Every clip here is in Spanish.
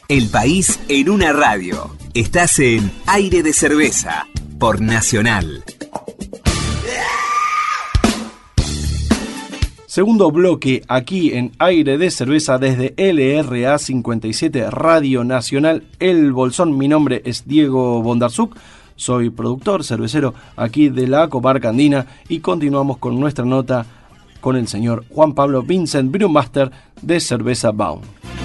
El país en una radio. Estás en Aire de Cerveza por Nacional. Segundo bloque aquí en Aire de Cerveza desde LRA 57 Radio Nacional El Bolsón. Mi nombre es Diego Bondarsuk, soy productor cervecero aquí de la Comarca Andina y continuamos con nuestra nota con el señor Juan Pablo Vincent, Brewmaster de Cerveza Baum.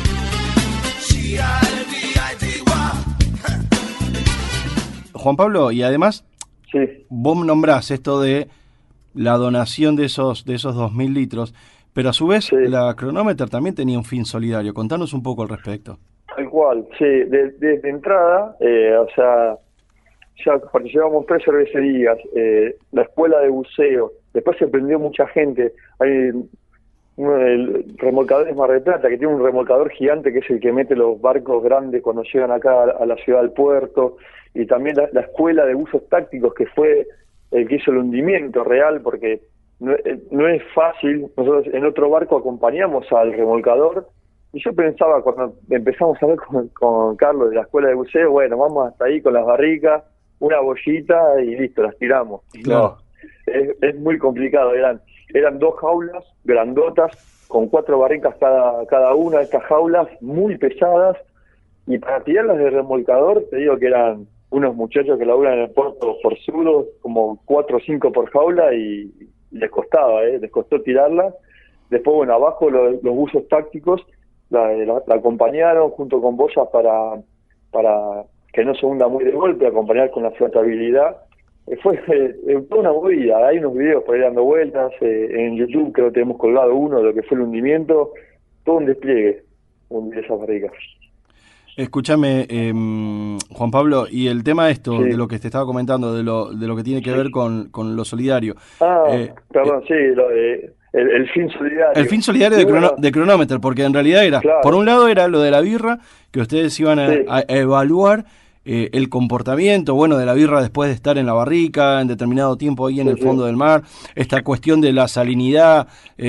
Juan Pablo, y además, sí, vos nombrás esto de la donación de esos 2.000 litros, pero a su vez sí, la Cronómeter también tenía un fin solidario. Contanos un poco al respecto. Tal cual, sí, desde entrada, ya participamos 3 cervecerías, la escuela de buceo, después se prendió mucha gente, hay uno del Remolcadores Mar del Plata, que tiene un remolcador gigante que es el que mete los barcos grandes cuando llegan acá a la ciudad del puerto, y también la escuela de buzos tácticos, que fue el que hizo el hundimiento real, porque no es fácil. Nosotros en otro barco acompañamos al remolcador, y yo pensaba cuando empezamos a ver con Carlos de la escuela de buceo, bueno, vamos hasta ahí con las barricas, una bollita y listo, las tiramos. Claro. No, es muy complicado. Eran 2 jaulas grandotas con 4 barricas cada una de estas jaulas, muy pesadas, y para tirarlas de remolcador, te digo que eran unos muchachos que laburan en el puerto por sudo, como 4 o 5 por jaula, y les costó tirarlas. Después, bueno, abajo los buzos tácticos la acompañaron junto con boyas para que no se hunda muy de golpe, acompañar con la flotabilidad. Fue toda una movida. Hay unos videos por ahí dando vueltas, en YouTube creo que tenemos colgado uno de lo que fue el hundimiento, todo un despliegue de esas barricas. Escúchame, Juan Pablo, y el tema sí, de lo que te estaba comentando, de lo que tiene que ver con lo solidario. Perdón, sí, el fin solidario. El fin solidario de Cronómeter, porque en realidad era, claro, por un lado era lo de la birra, que ustedes iban a evaluar el comportamiento, bueno, de la birra después de estar en la barrica, en determinado tiempo ahí en el fondo del mar, esta cuestión de la salinidad,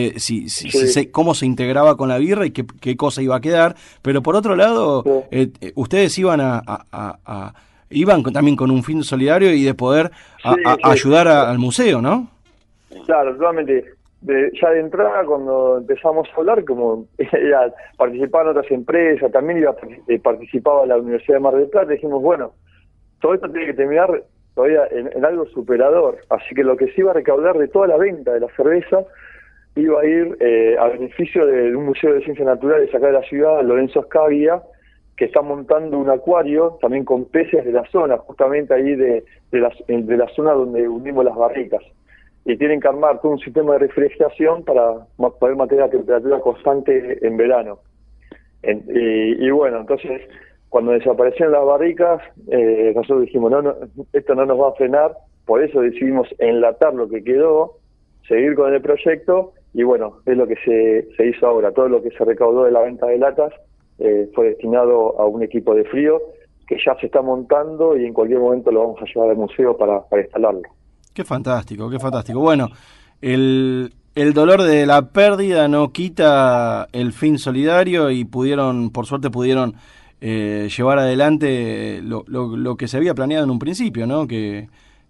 cómo se integraba con la birra y qué cosa iba a quedar, pero por otro lado, ustedes iban iban también con un fin solidario y de poder ayudar al museo, ¿no? Claro, totalmente. Ya de entrada, cuando empezamos a hablar, como participaban otras empresas, también participaba la Universidad de Mar del Plata, dijimos, bueno, todo esto tiene que terminar todavía en algo superador, así que lo que se iba a recaudar de toda la venta de la cerveza iba a ir a beneficio de un museo de ciencias naturales acá de la ciudad, Lorenzo Scaglia, que está montando un acuario también con peces de la zona, justamente ahí de la zona donde hundimos las barricas. Y tienen que armar todo un sistema de refrigeración para poder mantener la temperatura constante en verano. Y bueno, entonces, cuando desaparecieron las barricas, nosotros dijimos, no, esto no nos va a frenar, por eso decidimos enlatar lo que quedó, seguir con el proyecto, y bueno, es lo que se hizo ahora. Todo lo que se recaudó de la venta de latas fue destinado a un equipo de frío que ya se está montando, y en cualquier momento lo vamos a llevar al museo para instalarlo. Qué fantástico, qué fantástico. Bueno, el dolor de la pérdida no quita el fin solidario, y por suerte pudieron llevar adelante lo que se había planeado en un principio, ¿no? Que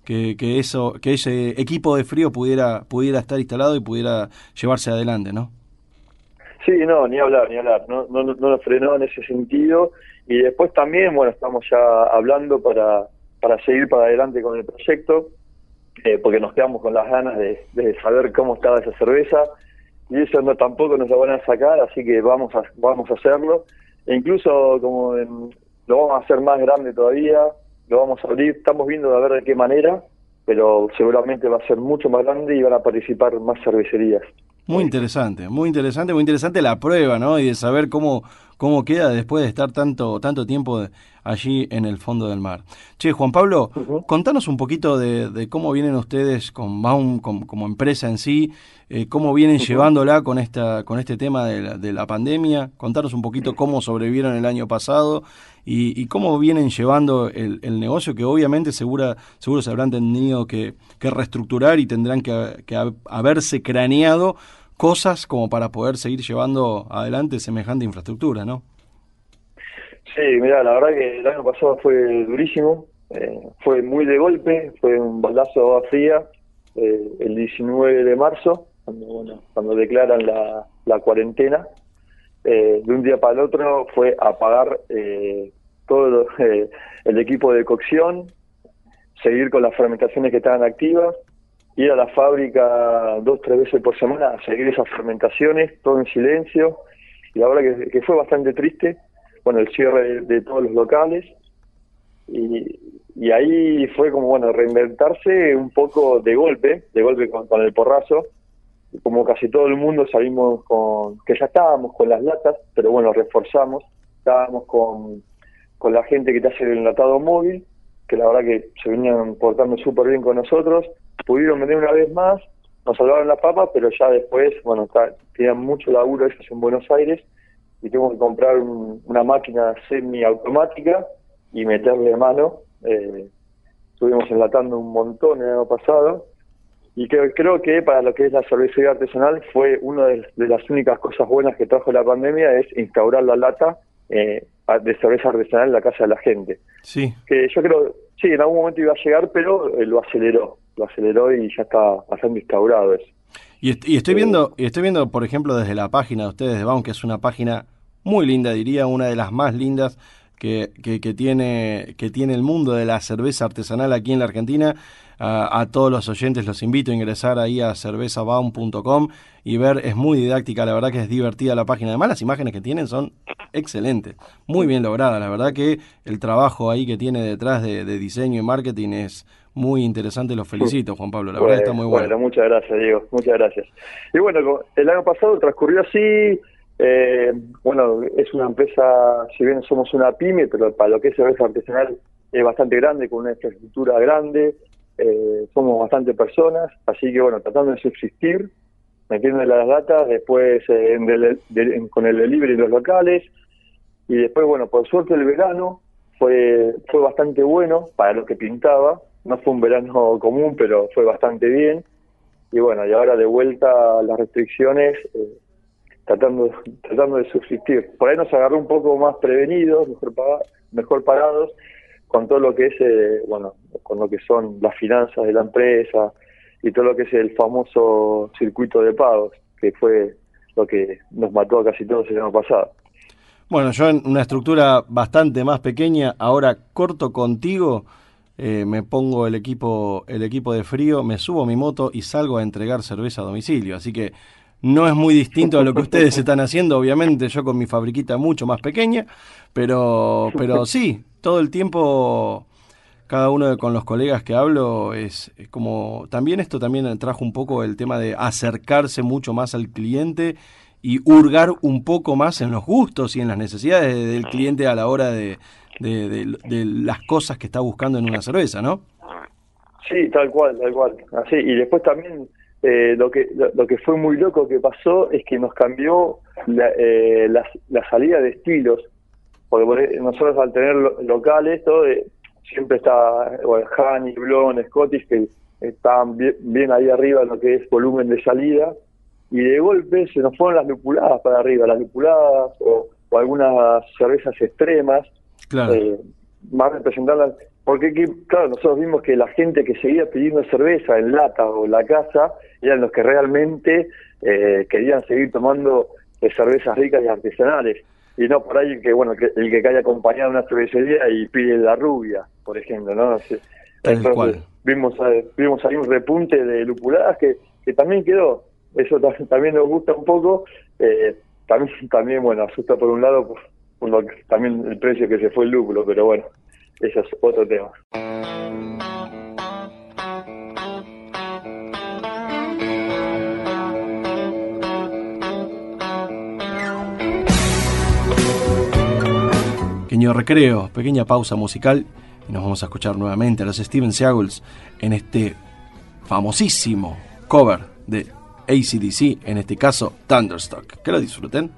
ese equipo de frío pudiera estar instalado y pudiera llevarse adelante, ¿no? Sí, no, ni hablar. No nos frenó en ese sentido. Y después también, bueno, estamos ya hablando para seguir para adelante con el proyecto. Porque nos quedamos con las ganas de saber cómo estaba esa cerveza, y eso tampoco nos la van a sacar, así que vamos a hacerlo, e incluso lo vamos a hacer más grande todavía, lo vamos a abrir, estamos viendo a ver de qué manera, pero seguramente va a ser mucho más grande y van a participar más cervecerías. Muy interesante la prueba, ¿no? Y de saber cómo queda después de estar tanto tiempo allí en el fondo del mar. Che, Juan Pablo, contanos un poquito de cómo vienen ustedes con Baum como empresa en sí, cómo vienen llevándola con este tema de la pandemia. Contanos un poquito cómo sobrevivieron el año pasado y cómo vienen llevando el negocio, que obviamente seguro se habrán tenido que reestructurar y tendrán que haberse craneado cosas como para poder seguir llevando adelante semejante infraestructura, ¿no? Sí, mira, la verdad que el año pasado fue durísimo, fue muy de golpe, fue un baldazo de agua fría, el 19 de marzo, cuando declaran la cuarentena, de un día para el otro fue apagar el equipo de cocción, seguir con las fermentaciones que estaban activas, ir a la fábrica 2 o 3 veces por semana a seguir esas fermentaciones, todo en silencio, y la verdad que fue bastante triste, bueno, el cierre de todos los locales, y ahí fue como, bueno, reinventarse un poco de golpe con el porrazo, como casi todo el mundo salimos que ya estábamos con las latas, pero bueno, reforzamos, estábamos con la gente que te hace el enlatado móvil, que la verdad que se venían portando súper bien con nosotros, pudieron venir una vez más, nos salvaron las papas, pero ya después, bueno, tenían mucho laburo ellos en Buenos Aires, y tuvimos que comprar una máquina semiautomática y meterle mano. Estuvimos enlatando un montón el año pasado, y creo que para lo que es la cervecería artesanal fue una de las únicas cosas buenas que trajo la pandemia, es instaurar la lata de cerveza artesanal en la casa de la gente. Sí. Que yo creo, sí, en algún momento iba a llegar, pero lo aceleró y ya está bastante instaurado eso. Y estoy viendo, por ejemplo, desde la página de ustedes de Baum, que es una página muy linda, diría, una de las más lindas que tiene el mundo de la cerveza artesanal aquí en la Argentina. A todos los oyentes los invito a ingresar ahí a cervezabaum.com y ver, es muy didáctica, la verdad que es divertida la página. Además, las imágenes que tienen son excelentes, muy bien logradas. La verdad que el trabajo ahí que tiene detrás de diseño y marketing es muy interesante. Los felicito, Juan Pablo, la verdad está muy bueno. Bueno, muchas gracias, Diego, muchas gracias. Y bueno, el año pasado transcurrió así. Bueno, es una empresa, si bien somos una pyme, pero para lo que es cerveza artesanal es bastante grande, con una infraestructura grande, somos bastante personas, así que bueno, tratando de subsistir, metiendo las latas, después con el delivery en los locales, y después, bueno, por suerte el verano fue bastante bueno para lo que pintaba, no fue un verano común, pero fue bastante bien, y bueno, y ahora de vuelta a las restricciones, tratando de subsistir. Por ahí nos agarró un poco más prevenidos, mejor parados, con todo lo que es, bueno, con lo que son las finanzas de la empresa y todo lo que es el famoso circuito de pagos, que fue lo que nos mató a casi todos el año pasado. Bueno, yo en una estructura bastante más pequeña, ahora corto contigo, me pongo el equipo de frío, me subo a mi moto y salgo a entregar cerveza a domicilio, así que no es muy distinto a lo que ustedes están haciendo, obviamente, yo con mi fabriquita mucho más pequeña, pero sí, todo el tiempo, cada uno con los colegas que hablo, es como, esto también trajo un poco el tema de acercarse mucho más al cliente y hurgar un poco más en los gustos y en las necesidades del cliente a la hora de las cosas que está buscando en una cerveza, ¿no? Sí, tal cual, así. Y después también lo que fue muy loco que pasó es que nos cambió la salida de estilos, porque nosotros al tener locales, todo siempre está Honey, Blonde, Scottish, que estaban bien ahí arriba en lo que es volumen de salida, y de golpe se nos fueron las lupuladas para arriba, las lupuladas o algunas cervezas extremas, claro. Más representadas, porque claro, nosotros vimos que la gente que seguía pidiendo cerveza en lata o en la casa eran los que realmente querían seguir tomando cervezas ricas y artesanales, y no por ahí el que cae acompañado a una cervecería y pide la rubia, por ejemplo, ¿no? Entonces vimos ahí un repunte de lupuladas que también quedó. Eso también nos gusta un poco, también bueno, asusta por un lado por también el precio que se fue el lúpulo, pero bueno, eso es otro tema. Pequeño recreo, pequeña pausa musical y nos vamos a escuchar nuevamente a los Steven Seagulls en este famosísimo cover de AC/DC, en este caso Thunderstruck. Que lo disfruten.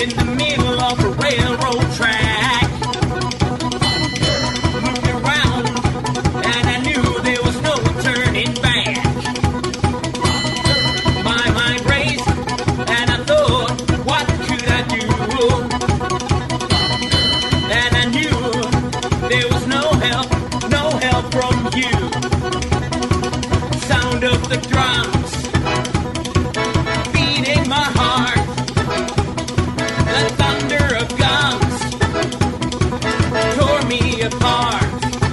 in the middle of a railroad track. Looked around and I knew there was no turning back. My mind raced and I thought, what could I do? And I knew there was no help from you. Sound of the drums beating my heart. The thunder of guns tore me apart.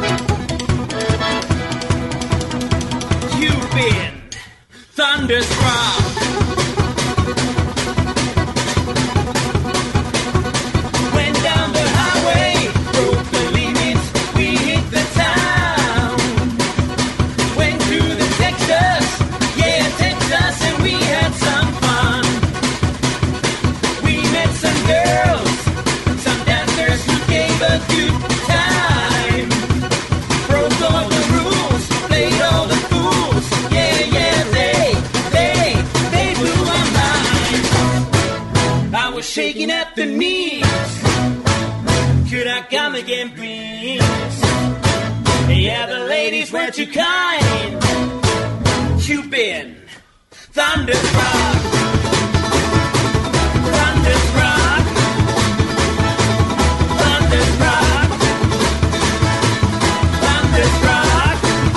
You've been thunderstruck. Went down the highway, broke the limits, we hit the town. Went to the Texas, yeah, Texas, and we had some fun. We met some girls, some dancers who gave a good time. Broke all the rules, played all the fools, yeah, yeah, they blew my mind. I was shaking at the knees. Could I come again, please? Yeah, the ladies were too kind. You've been thunderstruck. Thunderstruck. Thunderstruck. Thunderstruck.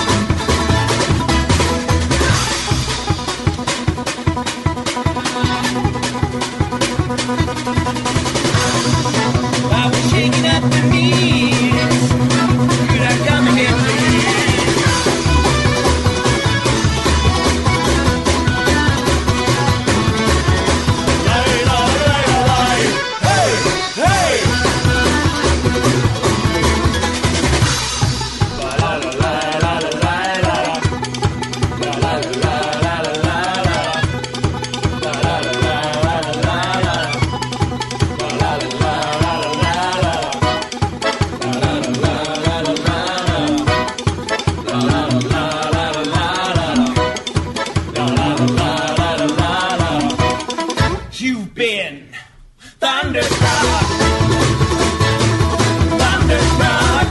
I was shaking at the knees. Could I come again, please? You've been thunderstruck. Thunderstruck.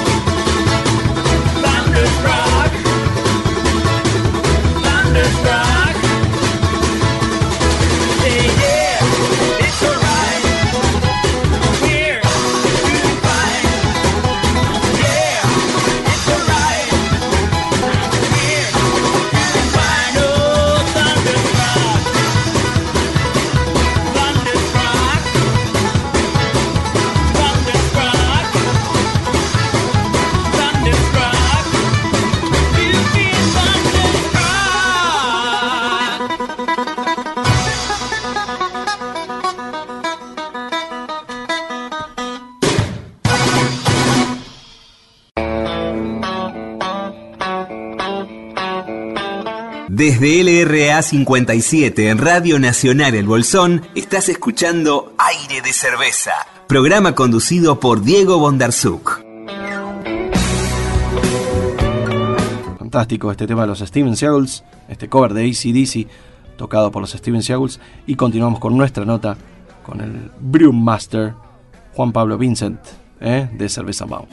Thunderstruck. Thunderstruck. Yeah, it's alright. We're doing fine. Yeah, it's alright. We're doing fine. Oh, thunderstruck. Thunderstruck. Thunderstruck. Thunderstruck. You've been thunderstruck. Desde LRA 57 en Radio Nacional El Bolsón, estás escuchando Aire de Cerveza, programa conducido por Diego Bondarsuk. Fantástico este tema de los Steven Seagulls, este cover de AC/DC tocado por los Steven Seagulls, y continuamos con nuestra nota con el Brewmaster Juan Pablo Vincent, de Cerveza Mount.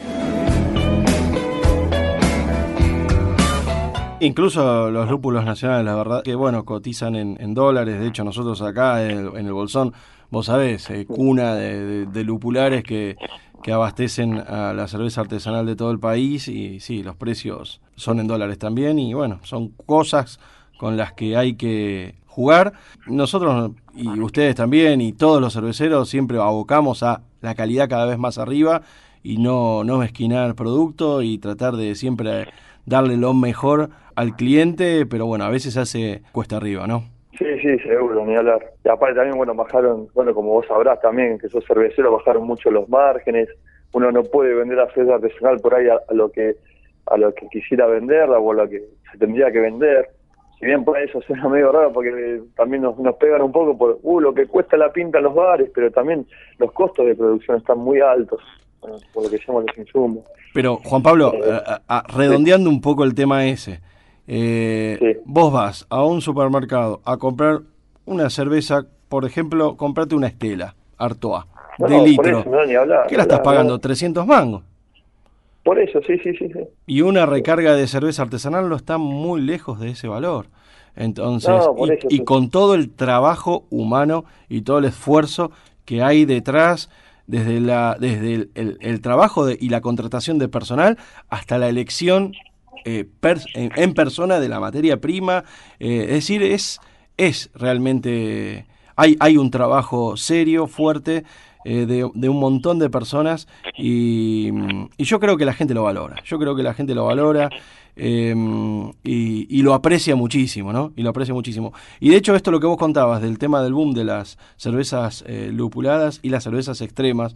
Incluso los lúpulos nacionales, la verdad que bueno, cotizan en dólares. De hecho, nosotros acá en el Bolsón, vos sabés, cuna de lupulares que abastecen a la cerveza artesanal de todo el país, y sí, los precios son en dólares también, y bueno, son cosas con las que hay que jugar. Nosotros, y ustedes también, y todos los cerveceros, siempre abocamos a la calidad cada vez más arriba, y no mezquinar producto, y tratar de siempre darle lo mejor al cliente, pero bueno, a veces se hace cuesta arriba, ¿no? Sí, seguro, ni hablar. Y aparte también, bueno, bajaron, bueno, como vos sabrás también, que sos cervecero, bajaron mucho los márgenes. Uno no puede vender la cerveza artesanal por ahí a lo que quisiera venderla o a lo que se tendría que vender. Si bien por eso suena medio raro, porque también nos pegan un poco por lo que cuesta la pinta en los bares, pero también los costos de producción están muy altos, por lo que llaman los insumos. Pero, Juan Pablo, redondeando un poco el tema ese, vos vas a un supermercado a comprar una cerveza, por ejemplo, comprate una Estela, Artois, No, de por litro. eso, no, ni hablar. ¿Qué la estás Hablar, pagando? no. 300 mangos. Por eso, sí. Y una recarga de cerveza artesanal no está muy lejos de ese valor. Entonces, No, por eso, y sí. con todo el trabajo humano y todo el esfuerzo que hay detrás, desde el trabajo y la contratación de personal hasta la elección en persona de la materia prima, es decir, es realmente, hay un trabajo serio, fuerte, de un montón de personas y yo creo que la gente lo valora, eh, y lo aprecia muchísimo, ¿no? Y lo aprecia muchísimo. Y de hecho esto lo que vos contabas del tema del boom de las cervezas lupuladas y las cervezas extremas,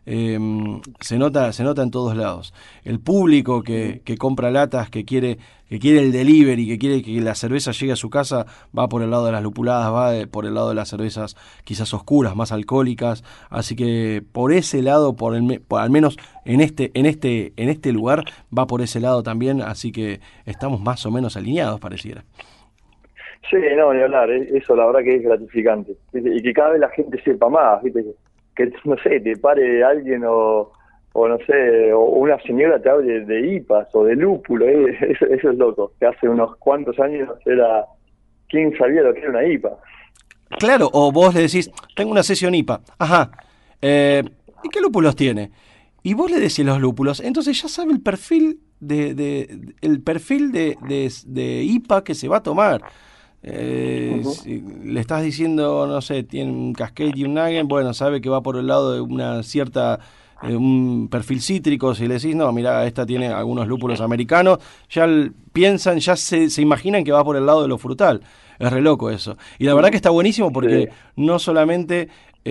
se nota en todos lados. El público que compra latas, que quiere el delivery, que quiere que la cerveza llegue a su casa, va por el lado de las lupuladas, por el lado de las cervezas quizás oscuras, más alcohólicas. Así que por ese lado, al menos en este lugar, va por ese lado también. Así que estamos más o menos alineados, pareciera. Sí, no, ni hablar, eso la verdad que es gratificante, ¿viste? Y que cada vez la gente sepa más, ¿viste? Que no sé, te pare alguien o no sé, o una señora te hable de IPAs o de lúpulo, eso es loco, que hace unos cuantos años era, ¿quién sabía lo que era una IPA? Claro, o vos le decís, tengo una sesión IPA, ajá, ¿y qué lúpulos tiene? Y vos le decís los lúpulos, entonces ya sabe el perfil de IPA que se va a tomar. Si le estás diciendo, no sé, tiene un Cascade y un Nagen, bueno, sabe que va por el lado de una cierta, un perfil cítrico. Si le decís, no, mira, esta tiene algunos lúpulos americanos, ya piensan, ya se imaginan que va por el lado de lo frutal. Es re loco eso. Y la verdad que está buenísimo porque no solamente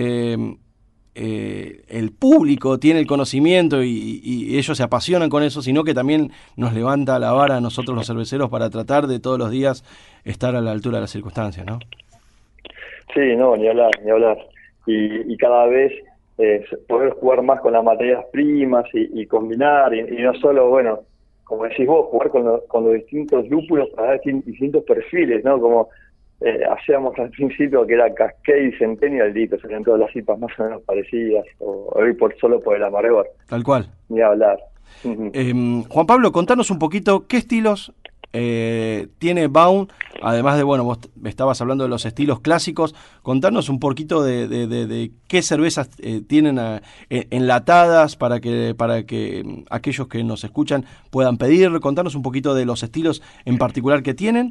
el público tiene el conocimiento y ellos se apasionan con eso, sino que también nos levanta la vara a nosotros los cerveceros para tratar de todos los días estar a la altura de las circunstancias, ¿no? Sí, no, ni hablar, ni hablar. Y cada vez poder jugar más con las materias primas y combinar, y no solo, bueno, como decís vos, jugar con los distintos lúpulos para dar distintos perfiles, ¿no? Como hacíamos al principio que era Cascade y Centennial, listo, serían todas las IPAs más o menos parecidas, o hoy solo por el amargor. Tal cual. Ni hablar. Juan Pablo, contanos un poquito qué estilos tiene Baum, además de, bueno, vos estabas hablando de los estilos clásicos, contanos un poquito de qué cervezas tienen enlatadas para que aquellos que nos escuchan puedan pedir, contanos un poquito de los estilos en particular que tienen.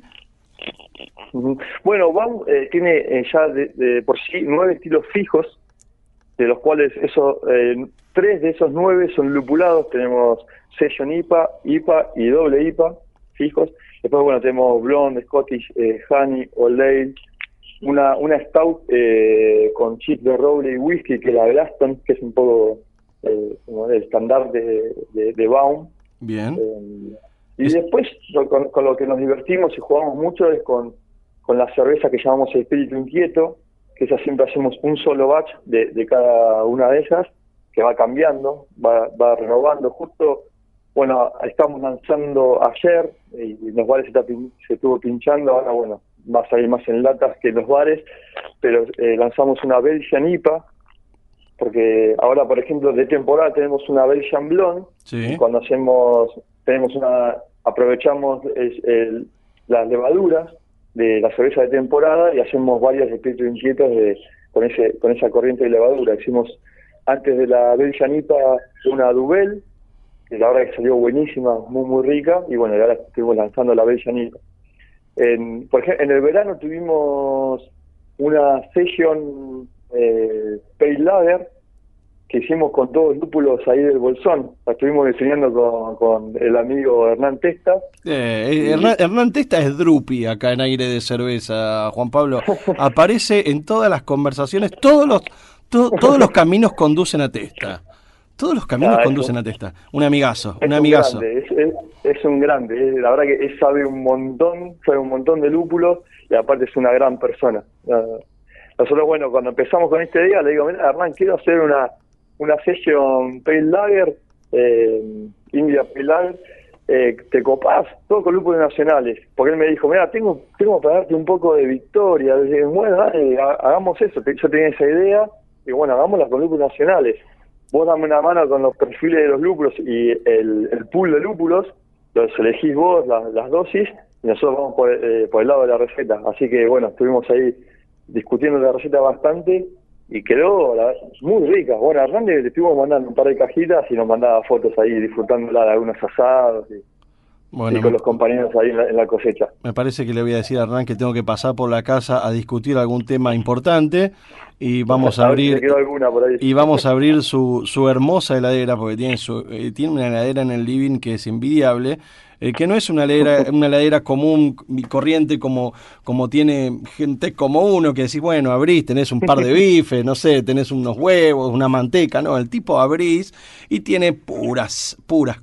Bueno, Baum tiene ya de por sí 9 estilos fijos, de los cuales 3 de esos 9 son lupulados. Tenemos Session IPA, IPA y doble IPA fijos. Después, bueno, tenemos Blonde, Scottish, Honey, Old Ale, una Stout con chip de roble y whisky, que es la Glaston, que es un poco como el estándar de Baum. Bien. Y después, con lo que nos divertimos y jugamos mucho es con la cerveza que llamamos Espíritu Inquieto, que esa siempre hacemos un solo batch de cada una de ellas, que va cambiando, va renovando. Justo, bueno, estamos lanzando ayer, y los bares se estuvo pinchando, ahora bueno, va a salir más en latas que en los bares, pero lanzamos una Belgian IPA, porque ahora, por ejemplo, de temporada tenemos una Belgian Blonde, Sí. y cuando aprovechamos las levaduras de la cerveza de temporada y hacemos varias espíritus inquietos con esa corriente de levadura. Hicimos antes de la Belgian IPA una Duvel, que la verdad que salió buenísima, muy muy rica, y bueno, y ahora estuvimos lanzando la Belgian IPA. Por ejemplo, en el verano tuvimos una Session Pale Lager que hicimos con todos los lúpulos ahí del Bolsón. La estuvimos diseñando con el amigo Hernán Testa. Hernán Testa es Drupi acá en Aire de Cerveza, Juan Pablo. Aparece en todas las conversaciones, todos los caminos conducen a Testa. Todos los caminos conducen a Testa. Un amigazo. Grande, es un grande. La verdad que él sabe un montón de lúpulos, y aparte es una gran persona. Nosotros, bueno, cuando empezamos con este día, le digo, mira, Hernán, quiero hacer una Session Pale Lager, India Pale Lager, ¿te copás? Todo con lúpulos nacionales. Porque él me dijo, mira, tengo para darte un poco de Victoria. Le dije, bueno, dale, hagamos eso. Yo tenía esa idea, y bueno, hagámoslas con lúpulos nacionales. Vos dame una mano con los perfiles de los lúpulos y el pool de lúpulos, los elegís vos, las dosis, y nosotros vamos por el lado de la receta. Así que bueno, estuvimos ahí discutiendo la receta bastante y quedó muy rica. Bueno, a Hernán le estuvimos mandando un par de cajitas y nos mandaba fotos ahí disfrutándola de algunos asados y con los compañeros ahí en la cosecha. Me parece que le voy a decir a Hernán que tengo que pasar por la casa a discutir algún tema importante y vamos a abrir su hermosa heladera, porque tiene una heladera en el living que es envidiable, que no es una heladera común y corriente como tiene gente como uno, que decís, bueno, abrís, tenés un par de bifes, no sé, tenés unos huevos, una manteca, no, el tipo abrís y tiene puras,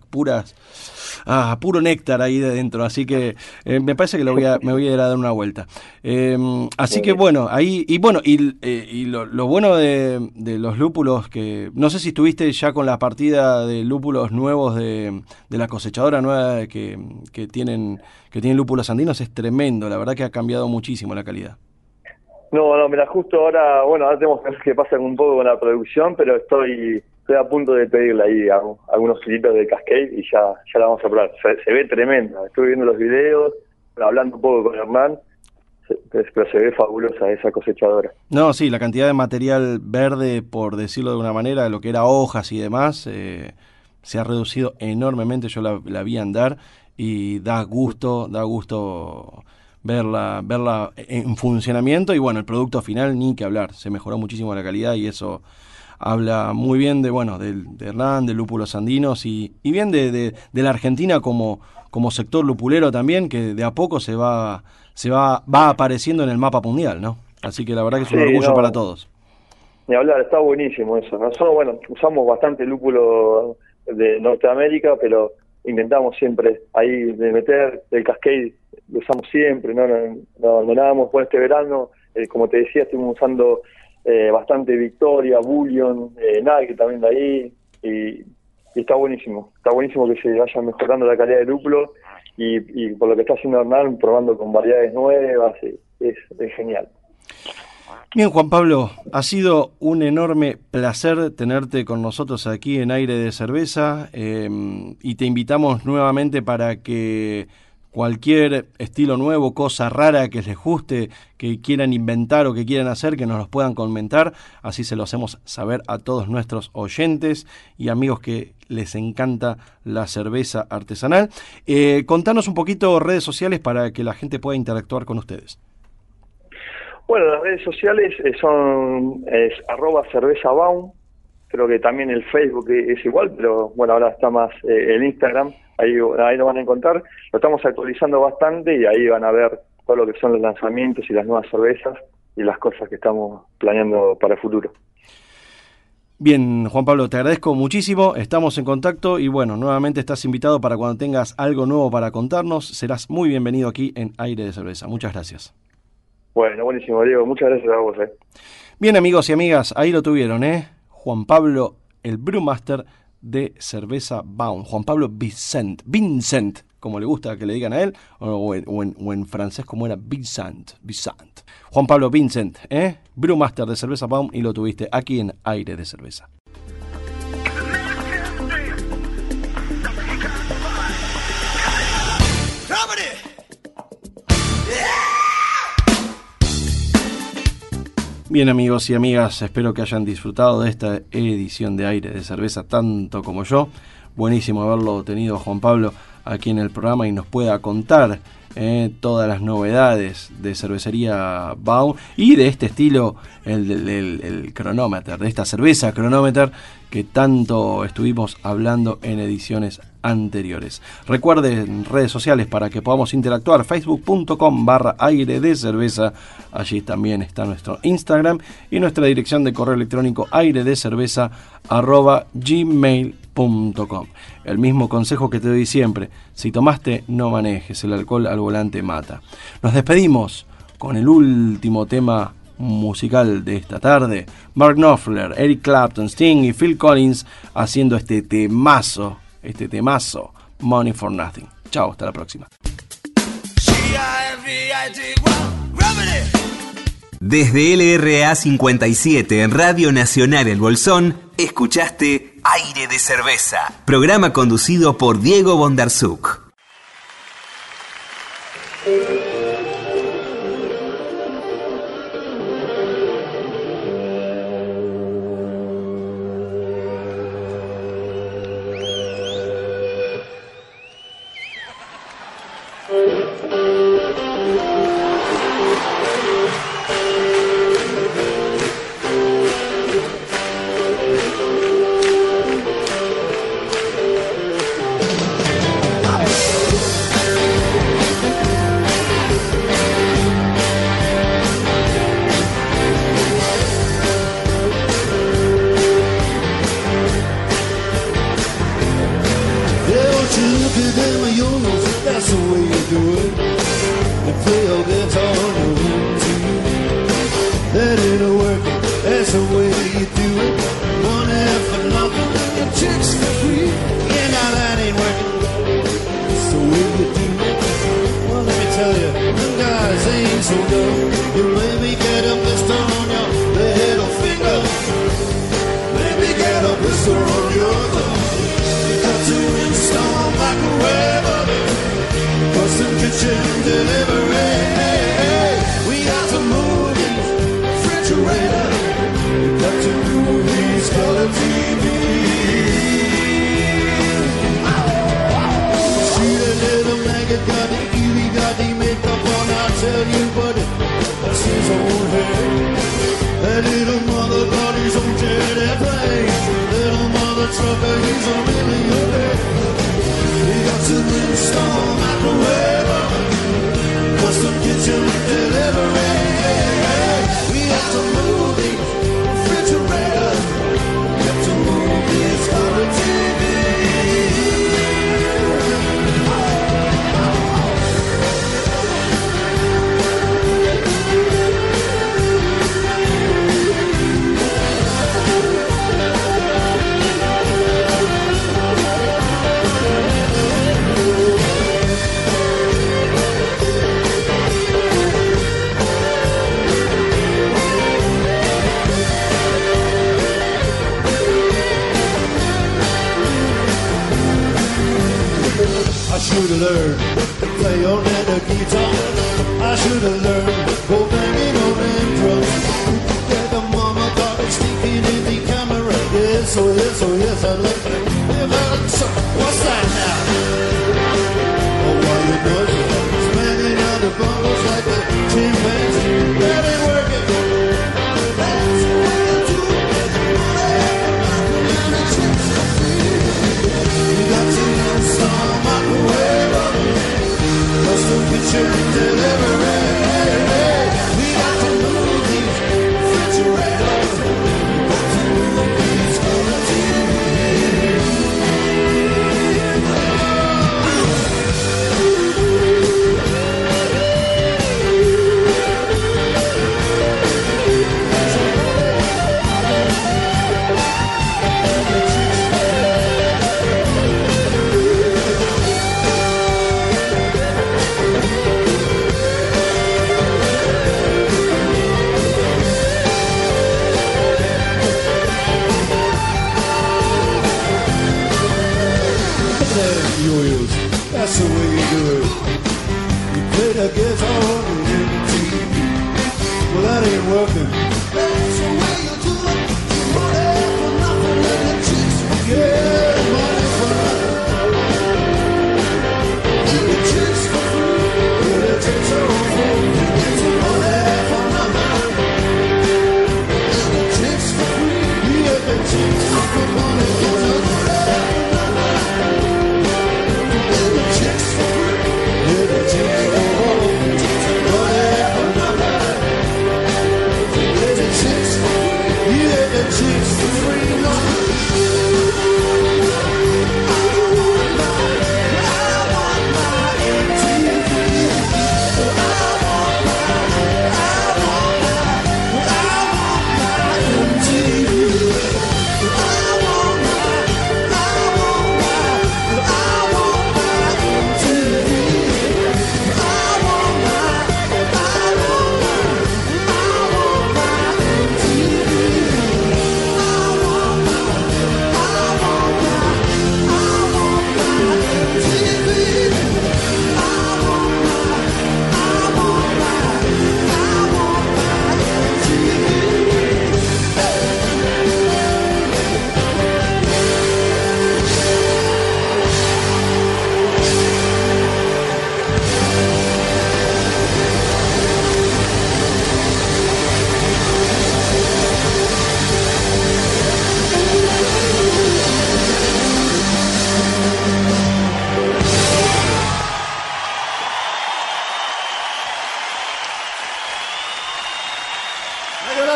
puro néctar ahí de dentro, así que me parece que me voy a ir a dar una vuelta. Así que bueno, ahí, y lo bueno de los lúpulos, que no sé si estuviste ya con la partida de lúpulos nuevos de la cosechadora nueva que tienen lúpulos andinos, es tremendo, la verdad que ha cambiado muchísimo la calidad. No, mira, justo ahora tenemos que pasar un poco con la producción, pero estoy a punto de pedirle ahí algunos kilitos de Cascade y ya la vamos a probar. Se ve tremenda, estuve viendo los videos, hablando un poco con Hernán, pero se ve fabulosa esa cosechadora. No, sí, la cantidad de material verde, por decirlo de una manera, lo que era hojas y demás, se ha reducido enormemente. Yo la vi andar y da gusto verla en funcionamiento, y bueno, el producto final ni que hablar, se mejoró muchísimo la calidad y eso habla muy bien de Hernán, de lúpulos andinos y bien de la Argentina como sector lupulero también, que de a poco se va apareciendo en el mapa mundial, ¿no? Así que la verdad que es un orgullo para todos. Ni hablar, está buenísimo eso. Nosotros, usamos bastante lúpulo de Norteamérica, pero intentamos siempre ahí de meter el Cascade, lo usamos siempre, no abandonábamos. Por este verano, como te decía, estuvimos usando bastante Victoria, Bullion, Nike también de ahí, y está buenísimo que se vaya mejorando la calidad del lúpulo, y por lo que está haciendo Hernán, probando con variedades nuevas, es genial. Bien, Juan Pablo, ha sido un enorme placer tenerte con nosotros aquí en Aire de Cerveza, y te invitamos nuevamente para que cualquier estilo nuevo, cosa rara que les guste, que quieran inventar o que quieran hacer, que nos los puedan comentar, así se lo hacemos saber a todos nuestros oyentes y amigos que les encanta la cerveza artesanal. Contanos un poquito redes sociales para que la gente pueda interactuar con ustedes. Bueno, las redes sociales es @cervezabaum, creo que también el Facebook es igual, pero bueno, ahora está más el Instagram. Ahí lo van a encontrar, lo estamos actualizando bastante y ahí van a ver todo lo que son los lanzamientos y las nuevas cervezas y las cosas que estamos planeando para el futuro. Bien, Juan Pablo, te agradezco muchísimo, estamos en contacto y bueno, nuevamente estás invitado para cuando tengas algo nuevo para contarnos, serás muy bienvenido aquí en Aire de Cerveza. Muchas gracias. Bueno, buenísimo, Diego, muchas gracias a vos. Bien, amigos y amigas, ahí lo tuvieron, Juan Pablo, el Brewmaster de Cerveza Baum, Juan Pablo Vincent, como le gusta que le digan a él, o en francés como era Vincent. Juan Pablo Vincent, Brewmaster de Cerveza Baum, y lo tuviste aquí en Aire de Cerveza. Bien, amigos y amigas, espero que hayan disfrutado de esta edición de Aire de Cerveza tanto como yo. Buenísimo haberlo tenido a Juan Pablo aquí en el programa y nos pueda contar todas las novedades de cervecería Baum y de este estilo, el Chronometer, de esta cerveza Chronometer que tanto estuvimos hablando en ediciones anteriores. Recuerden redes sociales para que podamos interactuar, facebook.com/aire de cerveza, allí también está nuestro Instagram y nuestra dirección de correo electrónico airedecerveza@gmail.com. El mismo consejo que te doy siempre: si tomaste, no manejes, el alcohol al volante mata. Nos despedimos con el último tema musical de esta tarde: Mark Knopfler, Eric Clapton, Sting y Phil Collins haciendo este temazo, Money for Nothing. Chao, hasta la próxima. Desde LRA 57 en Radio Nacional El Bolsón, escuchaste Aire de Cerveza, programa conducido por Diego Bondarsuk.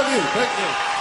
love you. Thank you.